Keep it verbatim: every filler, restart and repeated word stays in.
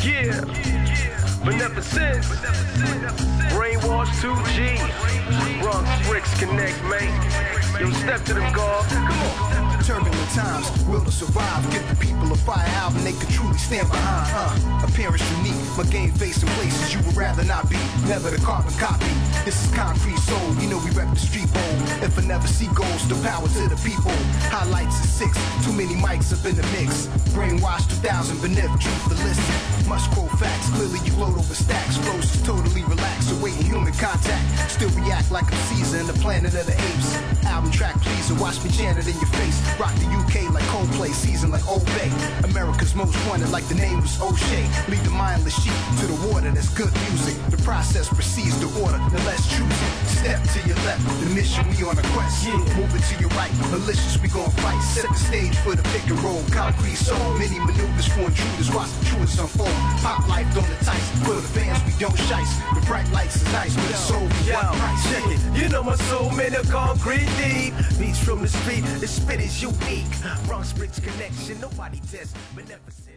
Yeah, Beneficence, Brainwash two G, Bronx Bricks Connect, man. Yo, step to them, God. Come on. Turbulent times, will to survive. Give the people a fire album they can truly stand behind. Uh, appearance unique, my game facing places you would rather not be. Never the carbon copy. This is concrete soul. You know we rep the street bowl. If I never see goals, the power to the people. Highlights is six. Too many mics up in the mix. Brainwash two thousand, Benef, truth to listen. Must quote facts. Clearly you load over stacks. Flows is totally relaxed, awaiting human contact. Still react like I'm Caesar in the planet of the apes. Album track pleaser, watch me chant it in your face. Rock the U K like Coldplay, season like Old Bay. America's most wanted like the name was O'Shea. Lead the mindless sheep to the water, that's good music. The process precedes the order, the less choosing. Step to your left, the mission we on a quest. Yeah. Move it to your right, malicious we gon' fight. Set the stage for the pick and roll, concrete soul. Many maneuvers for intruders, watch the truest unfold. Pop life on the tights, for the fans we don't shice. The bright lights is nice, but it's soul for one price. Check it, you know my soul made of concrete deep. Beats from the street, the spit is unique. Bronx Bricks connection, nobody tests. Beneficent.